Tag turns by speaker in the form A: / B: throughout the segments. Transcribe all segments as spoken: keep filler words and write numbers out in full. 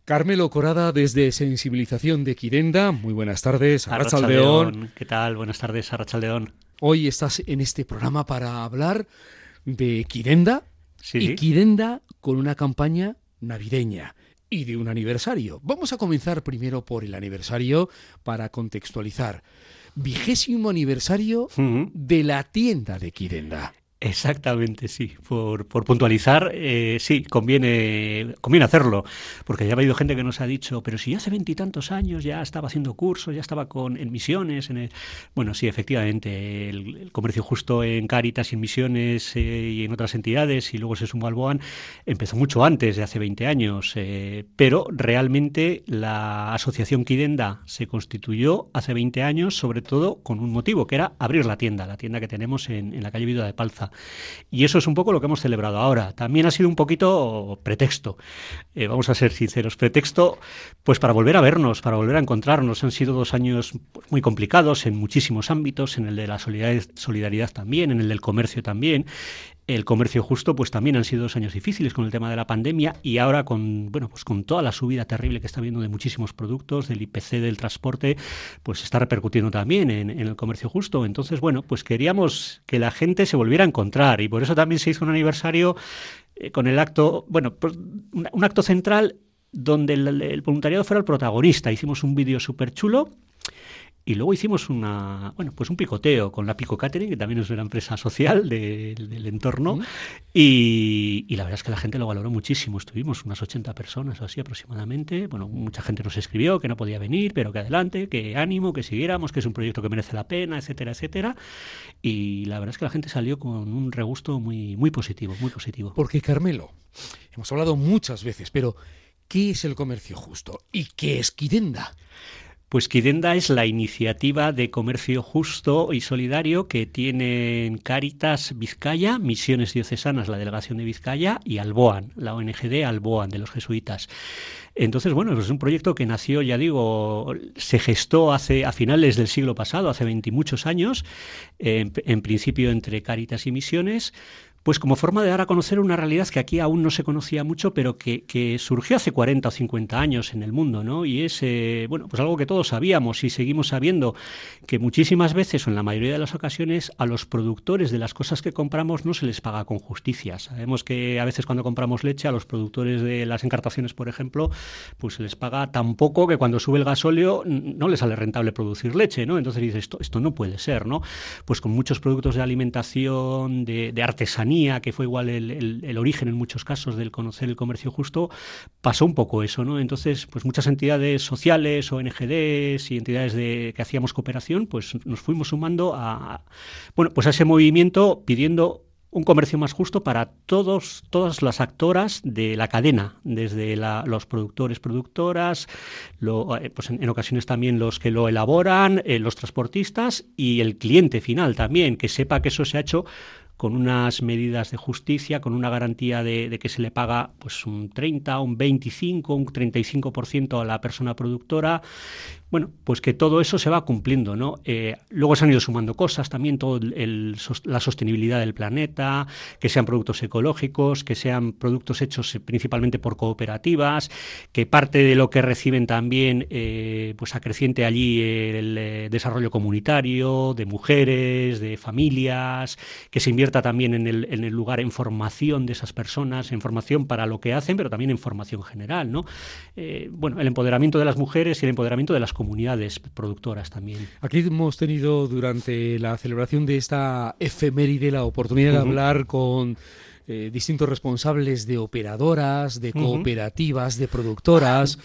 A: Carmelo Corada desde Sensibilización de Equidenda. Muy buenas tardes,
B: Arratsaldeón. Arratsaldeón. ¿Qué tal? Buenas tardes, Arratsaldeón.
A: Hoy estás en este programa para hablar de Equidenda.
B: Sí.
A: Equidenda con una campaña navideña y de un aniversario. Vamos a comenzar primero por el aniversario para contextualizar. Vigésimo aniversario uh-huh. de la tienda de Equidenda.
B: Exactamente, sí. Por, por puntualizar, eh, sí, conviene, conviene hacerlo, porque ya ha habido gente que nos ha dicho, pero si hace veintitantos años ya estaba haciendo cursos, ya estaba con, en misiones. En el... Bueno, sí, efectivamente, el, el comercio justo en Cáritas y en misiones eh, y en otras entidades, y luego se sumó al BOAN, empezó mucho antes, de hace veinte años, eh, pero realmente la asociación Equidenda se constituyó hace veinte años, sobre todo con un motivo, que era abrir la tienda, la tienda que tenemos en, en la calle Viuda de Palza. Y eso es un poco lo que hemos celebrado ahora. También ha sido un poquito pretexto, eh, vamos a ser sinceros, pretexto pues para volver a vernos, para volver a encontrarnos. Han sido dos años muy complicados en muchísimos ámbitos, en el de la solidaridad, solidaridad también, en el del comercio también. El comercio justo, pues también han sido dos años difíciles con el tema de la pandemia y ahora con, bueno, pues con toda la subida terrible que está habiendo de muchísimos productos, del I P C, del transporte, pues está repercutiendo también en, en el comercio justo. Entonces, bueno, pues queríamos que la gente se volviera a encontrar y por eso también se hizo un aniversario eh, con el acto, bueno, pues un, un acto central donde el, el voluntariado fuera el protagonista. Hicimos un vídeo súper chulo. Y luego hicimos una, bueno, pues un picoteo con la Pico Catering, que también es una empresa social de, del entorno, ¿Mm? y, y la verdad es que la gente lo valoró muchísimo. Estuvimos unas ochenta personas o así aproximadamente. Bueno, mucha gente nos escribió que no podía venir, pero que adelante, que ánimo, que siguiéramos, que es un proyecto que merece la pena, etcétera, etcétera. Y la verdad es que la gente salió con un regusto muy, muy positivo, muy positivo.
A: Porque, Carmelo, hemos hablado muchas veces, pero ¿qué es el comercio justo? ¿Y qué es Equidenda?
B: Pues Equidenda es la iniciativa de comercio justo y solidario que tienen Cáritas Vizcaya, Misiones Diocesanas, la Delegación de Vizcaya, y Alboan, la O N G de Alboan, de los jesuitas. Entonces, bueno, pues es un proyecto que nació, ya digo, se gestó hace a finales del siglo pasado, hace veinte y muchos años, en, en principio entre Cáritas y Misiones, pues como forma de dar a conocer una realidad que aquí aún no se conocía mucho, pero que, que surgió hace cuarenta o cincuenta años en el mundo, ¿no? Y es, eh, bueno, pues algo que todos sabíamos y seguimos sabiendo, que muchísimas veces, o en la mayoría de las ocasiones, a los productores de las cosas que compramos no se les paga con justicia. Sabemos que a veces cuando compramos leche, a los productores de las encartaciones, por ejemplo, pues se les paga tan poco que cuando sube el gasóleo no les sale rentable producir leche, ¿no? Entonces dices, esto, esto no puede ser, ¿no? Pues con muchos productos de alimentación, de, de artesanía, que fue igual el, el, el origen en muchos casos del conocer el comercio justo, pasó un poco eso, ¿no? Entonces, pues muchas entidades sociales, O N G Ds y entidades de, que hacíamos cooperación, pues nos fuimos sumando a, bueno, pues a ese movimiento pidiendo un comercio más justo para todos, todas las actoras de la cadena, desde la, los productores, productoras, lo, eh, pues en, en ocasiones también los que lo elaboran, eh, los transportistas y el cliente final también, que sepa que eso se ha hecho con unas medidas de justicia, con una garantía de, de que se le paga pues un treinta, un veinticinco, un treinta y cinco por ciento a la persona productora. Bueno, pues que todo eso se va cumpliendo, ¿no? Eh, luego se han ido sumando cosas también, todo el, el, la sostenibilidad del planeta, que sean productos ecológicos, que sean productos hechos principalmente por cooperativas, que parte de lo que reciben también eh, pues acreciente allí el, el desarrollo comunitario, de mujeres, de familias, que se invierta también en el, en el lugar en formación de esas personas, en formación para lo que hacen, pero también en formación general, ¿no? Eh, bueno, el empoderamiento de las mujeres y el empoderamiento de las comunidades productoras también.
A: Aquí hemos tenido durante la celebración de esta efeméride la oportunidad de uh-huh. hablar con eh, distintos responsables de operadoras, de cooperativas, uh-huh. de productoras,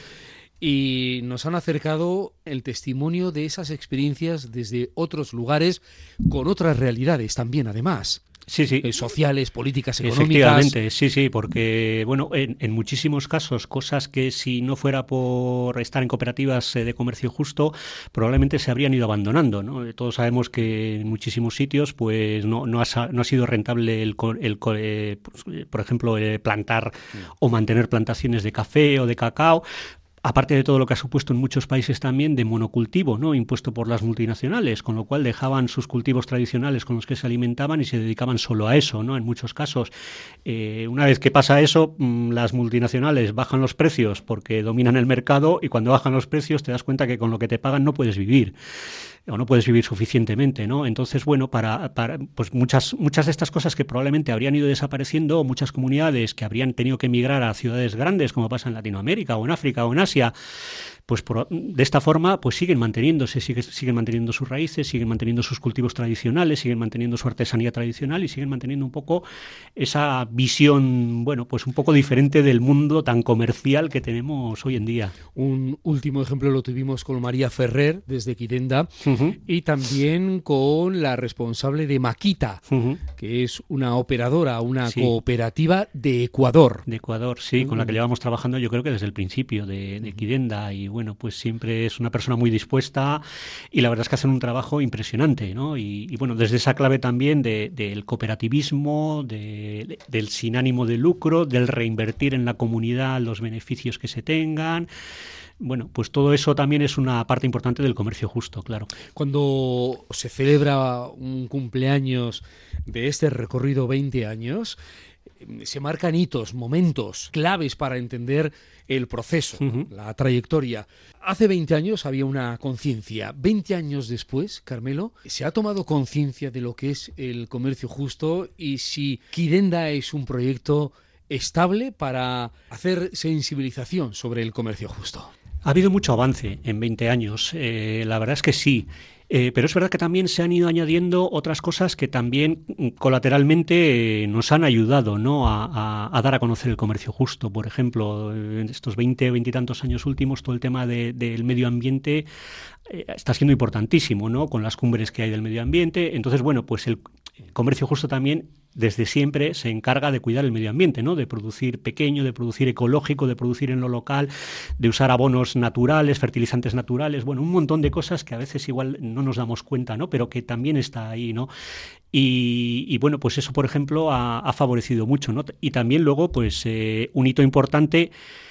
A: y nos han acercado el testimonio de esas experiencias desde otros lugares con otras realidades también, además.
B: Sí, sí.
A: Eh, sociales, políticas, económicas.
B: Efectivamente, sí, sí, porque, bueno, en, en muchísimos casos, cosas que si no fuera por estar en cooperativas eh, de comercio justo, probablemente se habrían ido abandonando, ¿no? Todos sabemos que en muchísimos sitios, pues, no, no, ha, no ha sido rentable, el, el, eh, pues, por ejemplo, eh, plantar mm. o mantener plantaciones de café o de cacao. aparte de todo lo que ha supuesto en muchos países también de monocultivo, ¿no? Impuesto por las multinacionales, con lo cual dejaban sus cultivos tradicionales con los que se alimentaban y se dedicaban solo a eso, ¿no? En muchos casos. Eh, una vez que pasa eso, mmm, las multinacionales bajan los precios porque dominan el mercado, y cuando bajan los precios te das cuenta que con lo que te pagan no puedes vivir, o no puedes vivir suficientemente, ¿no? Entonces, bueno, para, para pues muchas, muchas de estas cosas que probablemente habrían ido desapareciendo, o muchas comunidades que habrían tenido que emigrar a ciudades grandes, como pasa en Latinoamérica o en África o en Asia, pues por, de esta forma pues siguen manteniéndose, sigue, siguen manteniendo sus raíces, siguen manteniendo sus cultivos tradicionales, siguen manteniendo su artesanía tradicional y siguen manteniendo un poco esa visión, bueno, pues un poco diferente del mundo tan comercial que tenemos hoy en día.
A: Un último ejemplo lo tuvimos con María Ferrer desde Quirenda, uh-huh. y también con la responsable de Maquita, uh-huh. que es una operadora, una sí. cooperativa de Ecuador.
B: De Ecuador, sí, uh-huh. con la que llevamos trabajando yo creo que desde el principio de, de Quirenda, y bueno, pues siempre es una persona muy dispuesta y la verdad es que hacen un trabajo impresionante, ¿no? Y, y bueno, desde esa clave también de, del cooperativismo, de, de, del sin ánimo de lucro, del reinvertir en la comunidad los beneficios que se tengan. Bueno, pues todo eso también es una parte importante del comercio justo, claro.
A: Cuando se celebra un cumpleaños de este recorrido veinte años, se marcan hitos, momentos claves para entender el proceso, uh-huh. la trayectoria. Hace veinte años había una conciencia. veinte años después, Carmelo, ¿se ha tomado conciencia de lo que es el comercio justo y si Quirenda es un proyecto estable para hacer sensibilización sobre el comercio justo?
B: Ha habido mucho avance en veinte años, eh, la verdad es que sí. Eh, pero es verdad que también se han ido añadiendo otras cosas que también colateralmente eh, nos han ayudado, ¿no? a, a, a dar a conocer el comercio justo. Por ejemplo, en estos veinte, veintitantos años últimos, todo el tema de, del medio ambiente eh, está siendo importantísimo, ¿no? Con las cumbres que hay del medio ambiente. Entonces, bueno, pues el comercio justo también desde siempre se encarga de cuidar el medio ambiente, ¿no? De producir pequeño, de producir ecológico, de producir en lo local, de usar abonos naturales, fertilizantes naturales, bueno, un montón de cosas que a veces igual no nos damos cuenta, ¿no? Pero que también está ahí, ¿no? Y, y bueno, pues eso, por ejemplo, ha, ha favorecido mucho, ¿no? Y también luego, pues, eh, un hito importante,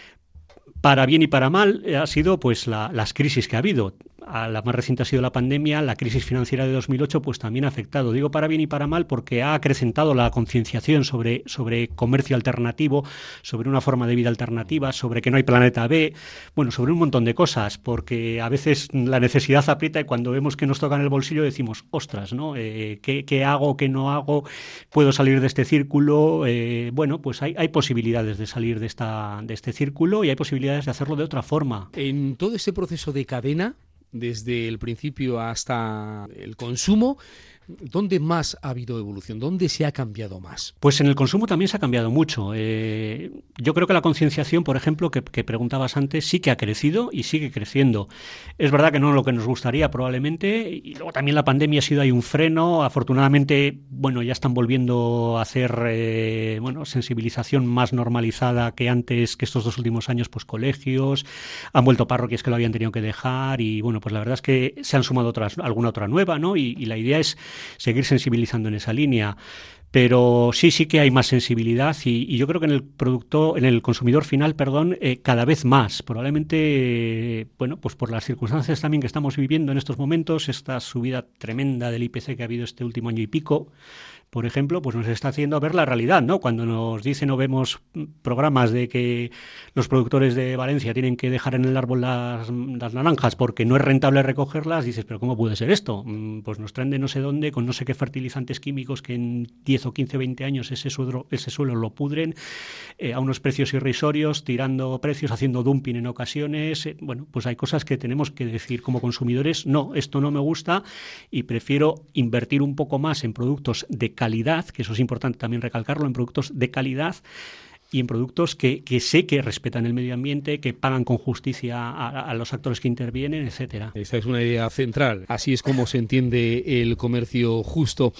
B: para bien y para mal, ha sido pues la, las crisis que ha habido. A la más reciente ha sido la pandemia, la crisis financiera de dos mil ocho pues también ha afectado. Digo para bien y para mal porque ha acrecentado la concienciación sobre, sobre comercio alternativo, sobre una forma de vida alternativa, sobre que no hay planeta B, bueno, sobre un montón de cosas, porque a veces la necesidad aprieta y cuando vemos que nos toca en el bolsillo decimos, ostras, ¿no? Eh, ¿qué, ¿Qué hago? ¿Qué no hago? ¿Puedo salir de este círculo? Eh, bueno, pues hay, hay posibilidades de salir de, esta, de este círculo y hay posibilidades de hacerlo de otra forma.
A: En todo este proceso de cadena, desde el principio hasta el consumo, ¿dónde más ha habido evolución? ¿Dónde se ha cambiado más?
B: Pues en el consumo también se ha cambiado mucho. Eh, yo creo que la concienciación, por ejemplo, que, que preguntabas antes, sí que ha crecido y sigue creciendo. Es verdad que no es lo que nos gustaría probablemente, y luego también la pandemia ha sido ahí un freno. Afortunadamente, bueno, ya están volviendo a hacer eh, bueno, sensibilización más normalizada que antes, que estos dos últimos años, pues colegios, han vuelto parroquias que lo habían tenido que dejar y bueno, pues la verdad es que se han sumado otras, alguna otra nueva, ¿no? Y, y la idea es seguir sensibilizando en esa línea. Pero sí, sí que hay más sensibilidad y, y yo creo que en el producto, en el consumidor final, perdón, eh, cada vez más. Probablemente, eh, bueno, pues por las circunstancias también que estamos viviendo en estos momentos, esta subida tremenda del I P C que ha habido este último año y pico, por ejemplo, pues nos está haciendo ver la realidad, ¿no? Cuando nos dicen o vemos programas de que los productores de Valencia tienen que dejar en el árbol las, las naranjas porque no es rentable recogerlas, dices, ¿pero cómo puede ser esto? Pues nos traen de no sé dónde, con no sé qué fertilizantes químicos que en diez o quince, veinte años ese suelo, ese suelo lo pudren eh, a unos precios irrisorios, tirando precios, haciendo dumping en ocasiones. Eh, bueno, pues hay cosas que tenemos que decir como consumidores, no, esto no me gusta y prefiero invertir un poco más en productos de calidad, que eso es importante también recalcarlo, en productos de calidad y en productos que, que sé que respetan el medio ambiente, que pagan con justicia a, a los actores que intervienen, etcétera.
A: Esta es una idea central. Así es como se entiende el comercio justo.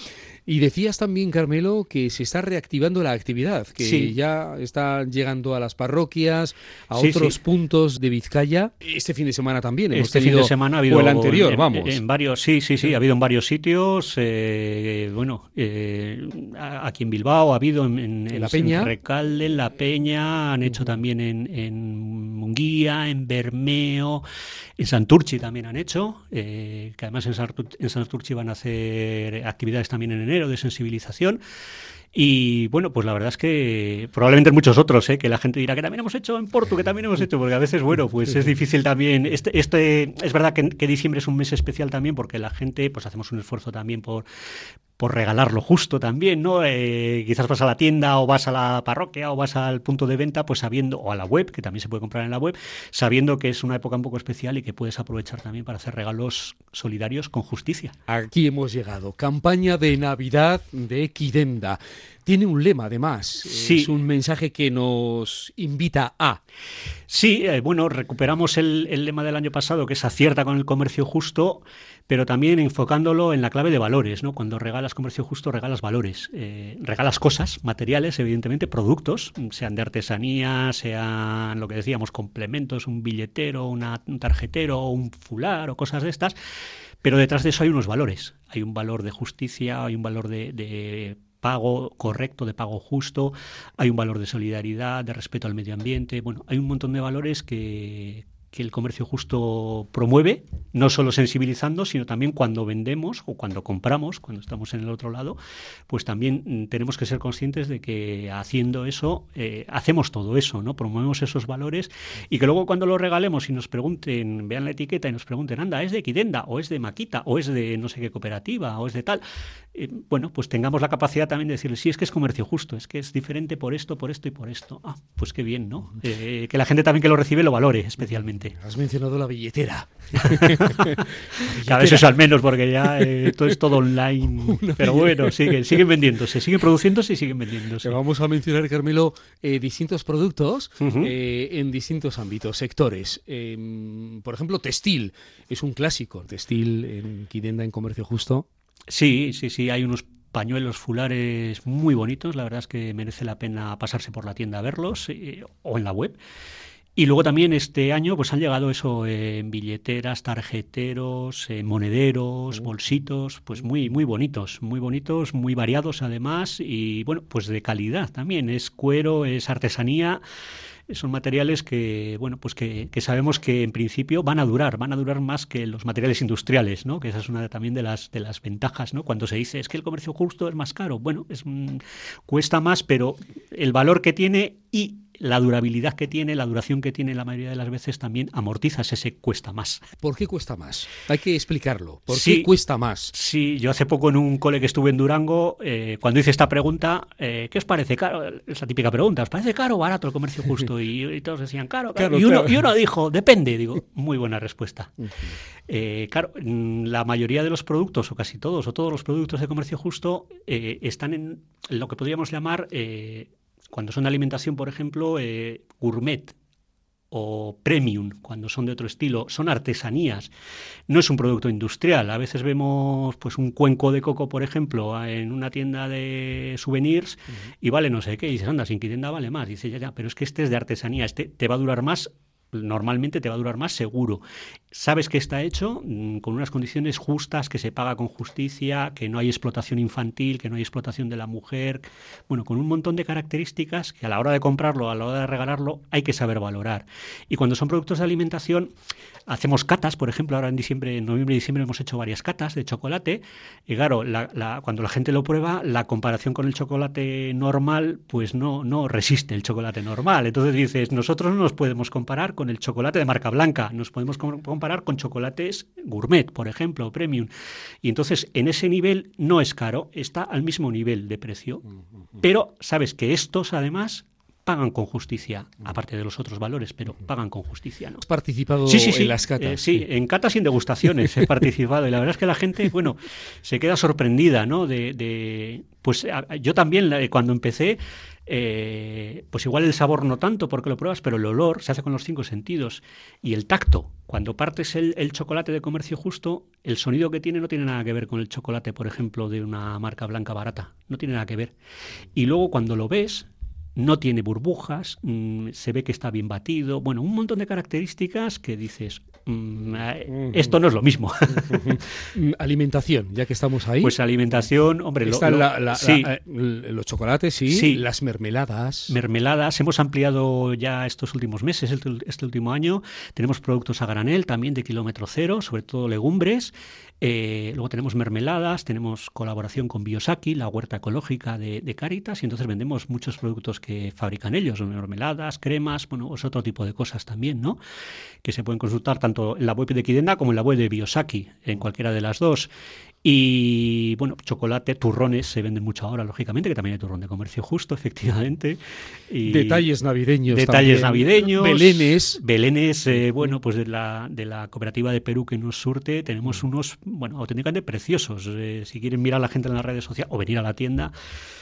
A: Y decías también, Carmelo, que se está reactivando la actividad, que
B: sí.
A: ya está llegando a las parroquias, a
B: sí,
A: otros
B: sí.
A: puntos de Vizcaya. Este fin de semana también hemos
B: este
A: tenido,
B: fin de semana ha habido
A: o el anterior,
B: en,
A: vamos.
B: En varios, sí, sí, sí, ha habido en varios sitios. Eh, bueno, eh, aquí en Bilbao ha habido en, en,
A: en La Peña,
B: en Recalde, en La Peña, han hecho uh-huh. también en, en Munguía, en Bermeo, en Santurchi también han hecho, eh, que además en, Santurchi, en Santurchi van a hacer actividades también en enero de sensibilización. Y bueno, pues la verdad es que probablemente muchos otros, ¿eh? Que la gente dirá que también hemos hecho en Porto, que también hemos hecho, porque a veces, bueno, pues es difícil también. Este, este es verdad que, que diciembre es un mes especial también porque la gente, pues hacemos un esfuerzo también por por regalar lo justo también, ¿no? Eh, quizás vas a la tienda o vas a la parroquia o vas al punto de venta, pues sabiendo, o a la web, que también se puede comprar en la web, sabiendo que es una época un poco especial y que puedes aprovechar también para hacer regalos solidarios con justicia.
A: Aquí hemos llegado. Campaña de Navidad de Quidenda. Tiene un lema, además.
B: Sí.
A: Es un mensaje que nos invita a...
B: Sí, eh, bueno, recuperamos el, el lema del año pasado, que es acierta con el comercio justo, pero también enfocándolo en la clave de valores, ¿no? Cuando regalas comercio justo, regalas valores. Eh, regalas cosas, materiales, evidentemente, productos, sean de artesanía, sean, lo que decíamos, complementos, un billetero, una, un tarjetero, un fular o cosas de estas, pero detrás de eso hay unos valores. Hay un valor de justicia, hay un valor de... de pago correcto, de pago justo, hay un valor de solidaridad, de respeto al medio ambiente. Bueno, hay un montón de valores que, que el comercio justo promueve, no solo sensibilizando, sino también cuando vendemos o cuando compramos, cuando estamos en el otro lado, pues también tenemos que ser conscientes de que haciendo eso, eh, hacemos todo eso, ¿no? Promovemos esos valores y que luego cuando lo regalemos y nos pregunten, vean la etiqueta y nos pregunten, anda, ¿es de Quidenda o es de Maquita o es de no sé qué cooperativa o es de tal? Eh, bueno, pues tengamos la capacidad también de decirles, sí, es que es comercio justo, es que es diferente por esto, por esto y por esto. Ah, pues qué bien, ¿no? Eh, que la gente también que lo recibe lo valore especialmente.
A: Has mencionado la billetera.
B: Cada vez es al menos, porque ya eh, todo es todo online. Una Pero bueno, siguen, siguen vendiéndose, siguen produciéndose y siguen vendiéndose.
A: Vamos a mencionar, Carmelo, eh, distintos productos uh-huh. eh, en distintos ámbitos, sectores. Eh, por ejemplo, textil. Es un clásico, textil en Quidenda, en comercio justo.
B: Sí, sí, sí, hay unos pañuelos fulares muy bonitos, la verdad es que merece la pena pasarse por la tienda a verlos eh, o en la web. Y luego también este año pues han llegado eso eh, en billeteras, tarjeteros, eh, monederos, bolsitos, pues muy muy bonitos, muy bonitos, muy variados además y bueno, pues de calidad también, es cuero, es artesanía. Son materiales que, bueno, pues que, que sabemos que en principio van a durar, van a durar más que los materiales industriales, ¿no? Que esa es una también de las de las ventajas, ¿no? Cuando se dice es que el comercio justo es más caro, bueno, es mm, cuesta más, pero el valor que tiene y la durabilidad que tiene, la duración que tiene la mayoría de las veces también amortizas ese cuesta más.
A: ¿Por qué cuesta más? Hay que explicarlo. ¿Por
B: sí,
A: qué cuesta más?
B: Sí, yo hace poco en un cole que estuve en Durango, eh, cuando hice esta pregunta, eh, ¿qué os parece caro? Es la típica pregunta, ¿os parece caro o barato el comercio justo? Y, y todos decían caro, caro. Claro, y, uno, claro. y uno dijo, depende. Digo, muy buena respuesta. Uh-huh. Eh, claro, la mayoría de los productos, o casi todos, o todos los productos de comercio justo, eh, están en lo que podríamos llamar... Eh, cuando son de alimentación, por ejemplo, eh, gourmet o premium, cuando son de otro estilo, son artesanías. No es un producto industrial. A veces vemos pues un cuenco de coco, por ejemplo, en una tienda de souvenirs uh-huh. y vale no sé qué. Y dices, anda, sin Quidenda vale más. Y dices, ya, ya, pero es que este es de artesanía. Este te va a durar más, normalmente te va a durar más seguro. Sabes que está hecho mmm, con unas condiciones justas, que se paga con justicia, que no hay explotación infantil, que no hay explotación de la mujer, bueno, con un montón de características que a la hora de comprarlo, a la hora de regalarlo, hay que saber valorar. Y cuando son productos de alimentación, hacemos catas, por ejemplo, ahora en diciembre, en noviembre y diciembre hemos hecho varias catas de chocolate, y claro, la, la, cuando la gente lo prueba, la comparación con el chocolate normal, pues no, no resiste el chocolate normal. Entonces dices, nosotros no nos podemos comparar con el chocolate de marca blanca, nos podemos comparar con chocolates gourmet, por ejemplo, premium. Y entonces, en ese nivel no es caro, está al mismo nivel de precio. Pero sabes que estos, además, pagan con justicia, aparte de los otros valores, pero pagan con justicia, ¿no?
A: ¿Has participado
B: sí, sí, sí.
A: en las catas?
B: Eh, sí, en catas y en degustaciones he participado, y la verdad es que la gente, bueno, se queda sorprendida, ¿no? De, de pues a, yo también, cuando empecé, eh, pues igual el sabor no tanto porque lo pruebas, pero el olor se hace con los cinco sentidos, y el tacto. Cuando partes el, el chocolate de comercio justo, el sonido que tiene no tiene nada que ver con el chocolate, por ejemplo, de una marca blanca barata, no tiene nada que ver. Y luego cuando lo ves, no tiene burbujas, mmm, se ve que está bien batido, bueno, un montón de características que dices, mmm, esto no es lo mismo.
A: Alimentación, ya que estamos ahí.
B: Pues alimentación, hombre, lo,
A: Están
B: lo,
A: la, la,
B: sí.
A: la, los chocolates, sí, sí, las mermeladas.
B: Mermeladas, hemos ampliado ya estos últimos meses, este, este último año, tenemos productos a granel también de kilómetro cero, sobre todo legumbres. Eh, luego tenemos mermeladas, tenemos colaboración con Biosaki, la huerta ecológica de, de Cáritas, y entonces vendemos muchos productos que fabrican ellos, mermeladas, cremas, bueno, es otro tipo de cosas también, ¿no? Que se pueden consultar tanto en la web de Kidenda como en la web de Biosaki, en cualquiera de las dos. Y bueno, chocolate, turrones se venden mucho ahora, lógicamente, que también hay turrón de comercio justo, efectivamente. Y
A: detalles navideños
B: Detalles
A: también.
B: navideños.
A: Belenes.
B: Belenes, eh, bueno, pues de la, de la cooperativa de Perú que nos surte, tenemos unos, bueno, auténticamente preciosos. Eh, si quieren mirar a la gente en las redes sociales o venir a la tienda.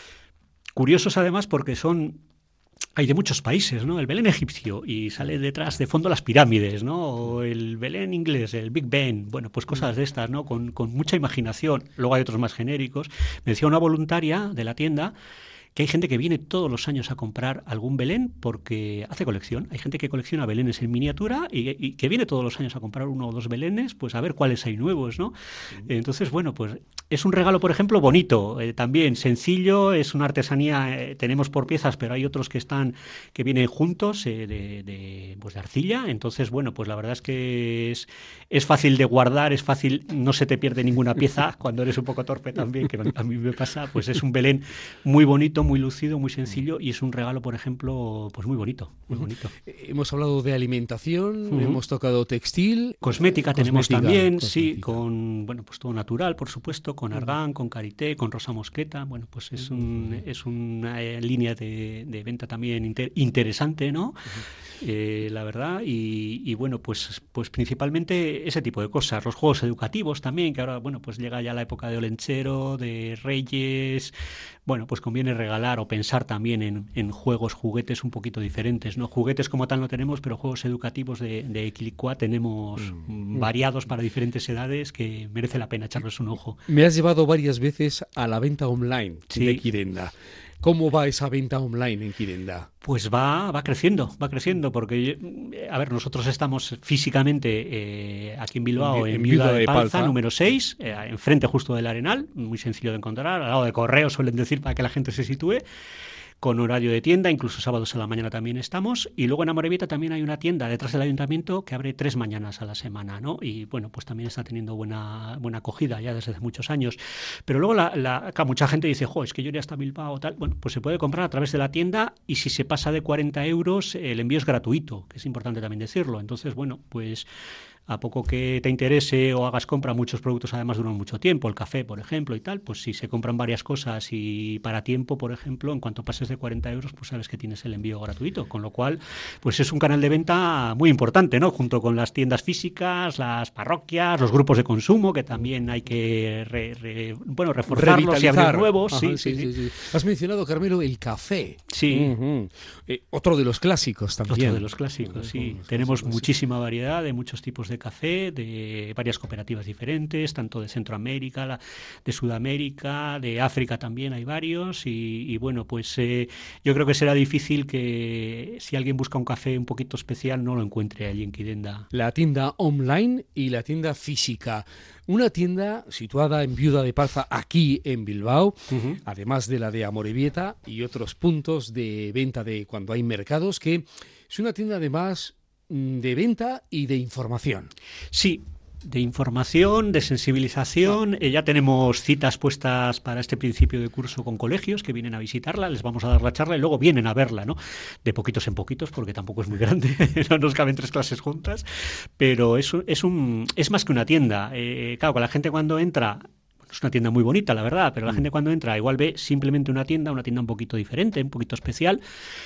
B: Curiosos además porque son... Hay de muchos países, ¿no? El Belén egipcio y sale detrás de fondo las pirámides, ¿no? O el Belén inglés, el Big Ben, bueno, pues cosas de estas, ¿no? Con, con mucha imaginación. Luego hay otros más genéricos. Me decía una voluntaria de la tienda que hay gente que viene todos los años a comprar algún Belén porque hace colección. Hay gente que colecciona Belenes en miniatura y, y que viene todos los años a comprar uno o dos Belenes, pues a ver cuáles hay nuevos, ¿no? Entonces, bueno, pues es un regalo, por ejemplo, bonito, eh, también sencillo, es una artesanía, eh, tenemos por piezas, pero hay otros que están, que vienen juntos, eh, de, de, pues de arcilla. Entonces, bueno, pues la verdad es que es, es fácil de guardar, es fácil, no se te pierde ninguna pieza cuando eres un poco torpe también, que a mí me pasa, pues es un Belén muy bonito, muy lucido, muy sencillo, y es un regalo, por ejemplo, pues muy bonito, muy bonito.
A: Hemos hablado de alimentación, uh-huh. hemos tocado textil,
B: cosmética, cosmética tenemos también,
A: cosmética.
B: Sí, con bueno, pues todo natural, por supuesto, con argán, uh-huh. con karité, con rosa mosqueta, bueno, pues es un uh-huh. es una eh, línea de, de venta también inter, interesante, ¿no? Uh-huh. Eh, la verdad, y, y bueno, pues pues principalmente ese tipo de cosas, los juegos educativos también, que ahora, bueno, pues llega ya la época de Olenchero, de Reyes. Bueno, pues conviene regalar o pensar también en, en juegos, juguetes un poquito diferentes, ¿no? Juguetes como tal no tenemos, pero juegos educativos de, de Quilicua tenemos mm. variados para diferentes edades que merece la pena echarles un ojo.
A: Me has llevado varias veces a la venta online
B: sí.
A: de Kidenda. ¿Cómo va esa venta online en Kidenda?
B: Pues va, va creciendo, va creciendo, porque, a ver, nosotros estamos físicamente eh, aquí en Bilbao, en, en Viuda de Palza, Palza. número seis, eh, enfrente justo del Arenal, muy sencillo de encontrar, al lado de Correo suelen decir para que la gente se sitúe, con horario de tienda, incluso sábados a la mañana también estamos, y luego en Amorebieta también hay una tienda detrás del ayuntamiento que abre tres mañanas a la semana, ¿no? Y bueno, pues también está teniendo buena buena acogida ya desde hace muchos años. Pero luego la, la, acá mucha gente dice, jo, es que yo iría hasta Bilbao o tal. Bueno, pues se puede comprar a través de la tienda y si se pasa de cuarenta euros el envío es gratuito, que es importante también decirlo. Entonces, bueno, pues a poco que te interese o hagas compra, muchos productos además duran mucho tiempo, el café, por ejemplo, y tal, pues si se compran varias cosas y para tiempo, por ejemplo, en cuanto pases de cuarenta euros, pues sabes que tienes el envío gratuito, con lo cual, pues es un canal de venta muy importante, ¿no? Junto con las tiendas físicas, las parroquias, los grupos de consumo, que también hay que re, re, bueno, reforzarlos y abrir nuevos.
A: Ajá, sí, sí, sí, sí, sí. Has mencionado, Carmelo, el café.
B: Sí.
A: Uh-huh. Eh, otro de los clásicos también.
B: Otro de los clásicos, sí. Los Tenemos clásicos, muchísima sí. variedad de muchos tipos de café, de varias cooperativas diferentes, tanto de Centroamérica, la, de Sudamérica, de África también hay varios, y, y bueno, pues eh, yo creo que será difícil que si alguien busca un café un poquito especial no lo encuentre allí en Kidenda.
A: La tienda online y la tienda física. Una tienda situada en Viuda de Palza, aquí en Bilbao, uh-huh. además de la de Amorebieta y otros puntos de venta de cuando hay mercados, que es una tienda además de venta y de información.
B: Sí, de información, de sensibilización. Eh, ya tenemos citas puestas para este principio de curso con colegios que vienen a visitarla, les vamos a dar la charla y luego vienen a verla, ¿no? De poquitos en poquitos, porque tampoco es muy grande, no nos caben tres clases juntas, pero es, es, un, es más que una tienda. Eh, claro, que la gente cuando entra... Es una tienda muy bonita, la verdad, pero la gente cuando entra igual ve simplemente una tienda, una tienda un poquito diferente, un poquito especial.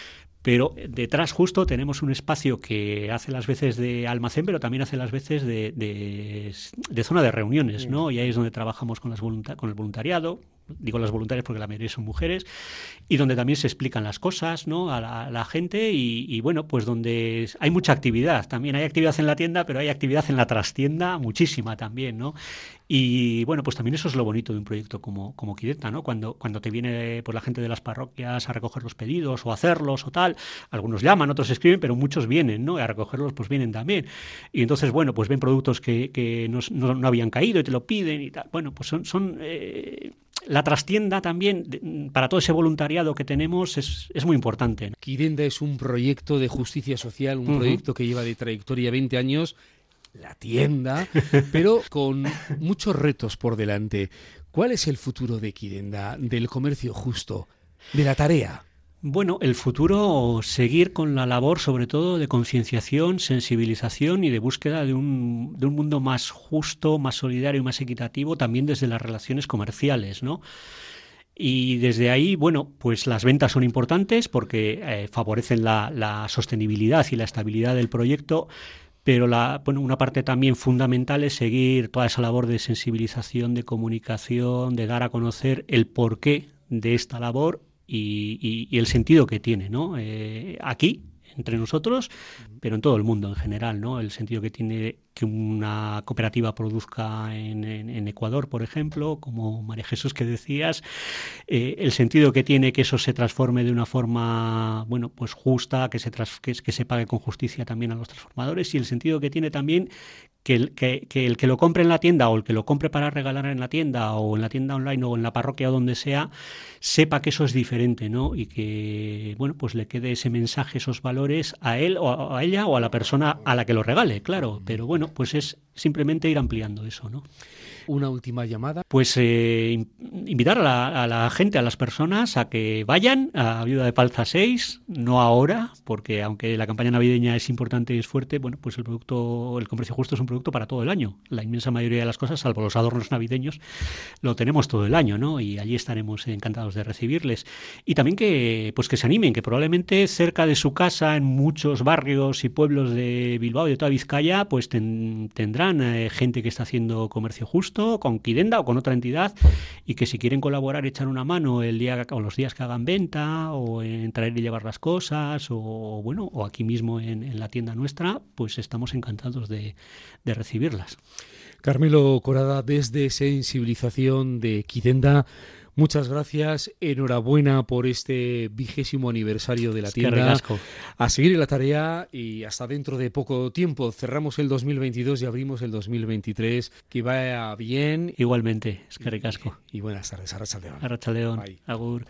B: Pero detrás justo tenemos un espacio que hace las veces de almacén, pero también hace las veces de, de, de zona de reuniones, ¿no? Y ahí es donde trabajamos con, las volunta- con el voluntariado. Digo las voluntarias porque la mayoría son mujeres, y donde también se explican las cosas, ¿no? a, la, a la gente y, y bueno, pues donde hay mucha actividad. También hay actividad en la tienda, pero hay actividad en la trastienda, muchísima también, ¿no? Y bueno, pues también eso es lo bonito de un proyecto como, como Quidenta, ¿no? Cuando, cuando te viene pues, la gente de las parroquias a recoger los pedidos o a hacerlos o tal, algunos llaman, otros escriben, pero muchos vienen, ¿no? A recogerlos pues vienen también. Y entonces, bueno, pues ven productos que, que no, no, no habían caído y te lo piden y tal. Bueno, pues son... son eh, la trastienda también, para todo ese voluntariado que tenemos, es, es muy importante, ¿no?
A: Quidenta es un proyecto de justicia social, un uh-huh. proyecto que lleva de trayectoria veinte años, la tienda, pero con muchos retos por delante. ¿Cuál es el futuro de Quidenta, del comercio justo, de la tarea?
B: Bueno, el futuro, seguir con la labor sobre todo de concienciación, sensibilización y de búsqueda de un, de un mundo más justo, más solidario y más equitativo, también desde las relaciones comerciales, ¿no? Y desde ahí, bueno, pues las ventas son importantes porque eh, favorecen la, la sostenibilidad y la estabilidad del proyecto, pero la, bueno, una parte también fundamental es seguir toda esa labor de sensibilización, de comunicación, de dar a conocer el porqué de esta labor y, y, y el sentido que tiene, ¿no? Eh, aquí, entre nosotros, pero en todo el mundo en general, ¿no? El sentido que tiene que una cooperativa produzca en, en, en Ecuador, por ejemplo, como María Jesús que decías, eh, el sentido que tiene que eso se transforme de una forma, bueno, pues justa, que se, tras, que, que se pague con justicia también a los transformadores, y el sentido que tiene también que el que, que el que lo compre en la tienda o el que lo compre para regalar en la tienda o en la tienda online o en la parroquia o donde sea, sepa que eso es diferente, ¿no? Y que, bueno, pues le quede ese mensaje, esos valores a él o a ella o a la persona a la que lo regale, claro. Pero bueno, pues es simplemente ir ampliando eso, ¿no?
A: Una última llamada.
B: Pues eh, invitar a la, a la gente, a las personas, a que vayan a Viuda de Palza seis, no ahora, porque aunque la campaña navideña es importante y es fuerte, bueno, pues el producto, el comercio justo es un producto para todo el año. La inmensa mayoría de las cosas, salvo los adornos navideños, lo tenemos todo el año, ¿no? Y allí estaremos encantados de recibirles. Y también que, pues que se animen, que probablemente cerca de su casa, en muchos barrios y pueblos de Bilbao y de toda Vizcaya, pues ten, tendrán eh, gente que está haciendo comercio justo, con Quidenta o con otra entidad, y que si quieren colaborar, echar una mano el día o los días que hagan venta o en traer y llevar las cosas o bueno, o aquí mismo en, en la tienda nuestra, pues estamos encantados de, de recibirlas.
A: Carmelo Corada, desde Sensibilización de Quidenta, muchas gracias, enhorabuena por este vigésimo aniversario de la
B: es
A: tienda. A seguir en la tarea y hasta dentro de poco tiempo. Cerramos el dos mil veintidós y abrimos el dos mil veintitrés. Que vaya bien.
B: Igualmente, es que ricasco.
A: Y, y buenas tardes, Arratsaldeon.
B: Arratsaldeon, agur.